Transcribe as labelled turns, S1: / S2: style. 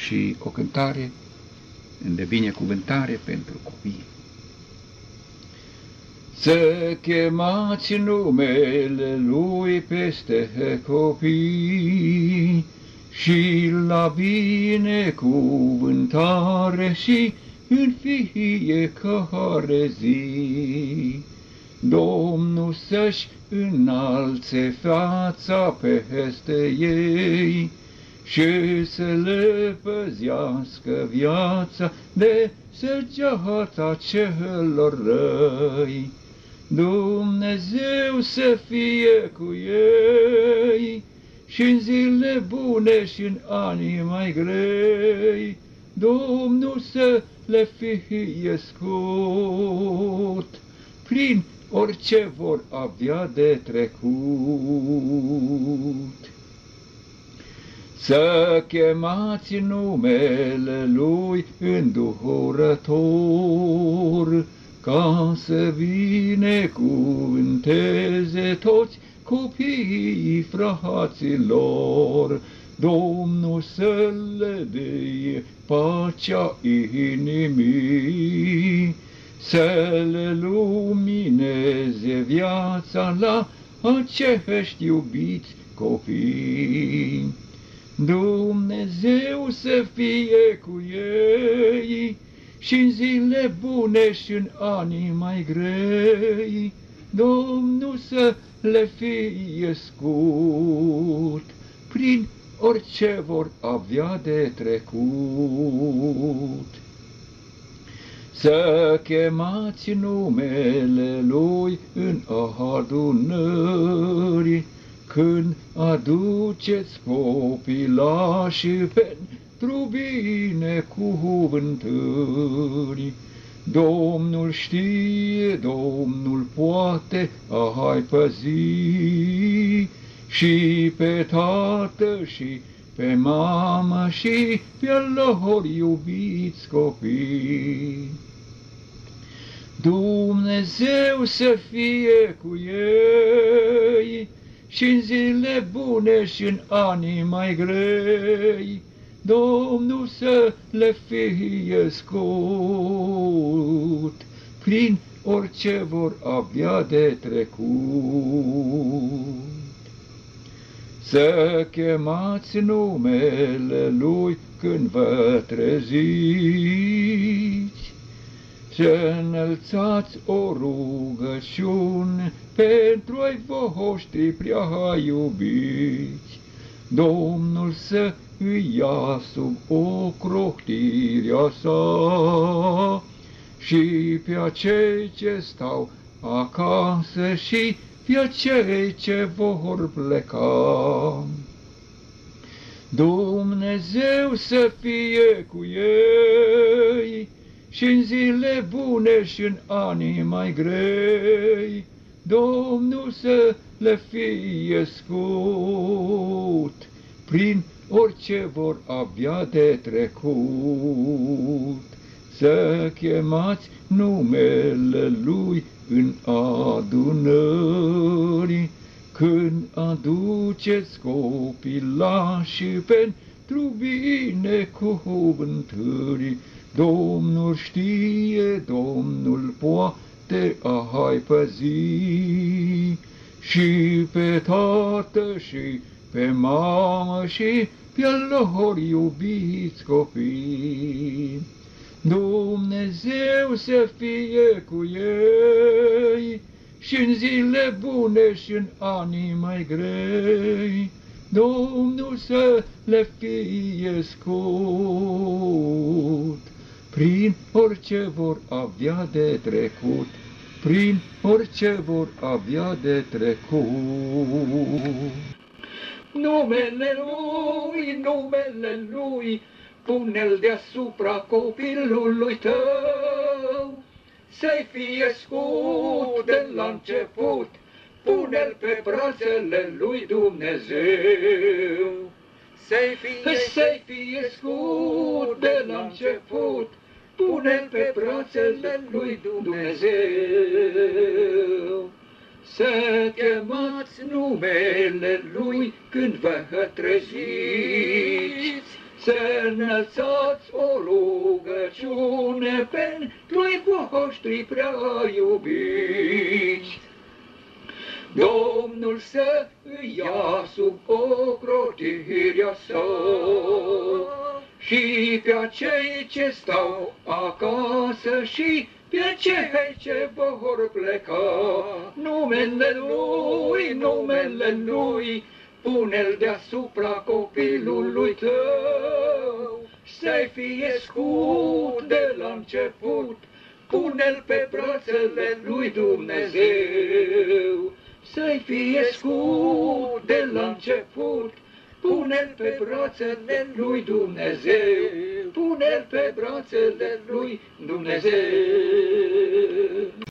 S1: și o cântare de binecuvântare pentru copii. Să chemați numele Lui peste copii și la binecuvântare și în fiecare zi. Domnul să-și înalțe fața peste ei și să le păzească viața de săgeata celor răi. Dumnezeu să fie cu ei și în zile bune și în anii mai grei, Domnul să le fie scurt prin orice vor avea de trecut. Să chemați numele Lui îndurător, ca să binecuvânteze toți copiii fraților. Domnul să le dea pacea inimii, să le lumineze viața la acești iubiți copii. Dumnezeu să fie cu ei și în zile bune și în anii mai grei, Domnul să le fie scurt prin orice vor avea de trecut. Să chemați numele Lui în adunări, când aduceți copilași pentru binecuvântări. Domnul știe, Domnul poate, ai păzi și pe tată și pe mamă și pe lor iubiți copii. Dumnezeu să fie cu ei și în zile bune și în anii mai grei, Domnul să le fie scurt prin orice vor avea de trecut. Să chemați numele Lui când vă treziți, să înălțați o rugăciune pentru ai voștri prea iubiți. Domnul să îi ia sub ocrotirea sa și pe acei ce stau acasă și pe acei ce vor pleca. Dumnezeu să fie cu ei și în zile bune și în anii mai grei, Domnul să le fie scurt prin orice vor avea de trecut. Să chemați numele Lui în adunări, când aduceți copilași pentru binecuvântări. Domnul știe, Domnul poate, ai păzi și pe tată și pe mamă și pe lor iubiți copii. Dumnezeu să fie cu ei și în zile bune și în anii mai grei, Domnul să le fie scurt prin orice vor avea de trecut, prin orice vor avea de trecut.
S2: Numele Lui, pune-l deasupra copilului tău, să-i fie scurt de la început, pune-l pe brațele lui Dumnezeu. Să-i fie scurt de la început, pune-l pe brațele lui Dumnezeu. Să chemați numele Lui când vă treziți, să înălțați o rugăciune pentru-i voștri prea iubiți. Domnul să îi ia sub ocrotirea sa și pe acei ce stau acasă și pe cei ce vor pleca. Numele Lui, pune-l deasupra copilului tău, să-i fie scut de la început, pune-l pe brațele lui Dumnezeu. Să-i fie scut de la început, pune-l pe brațele lui Dumnezeu, pune-l pe brațele lui Dumnezeu.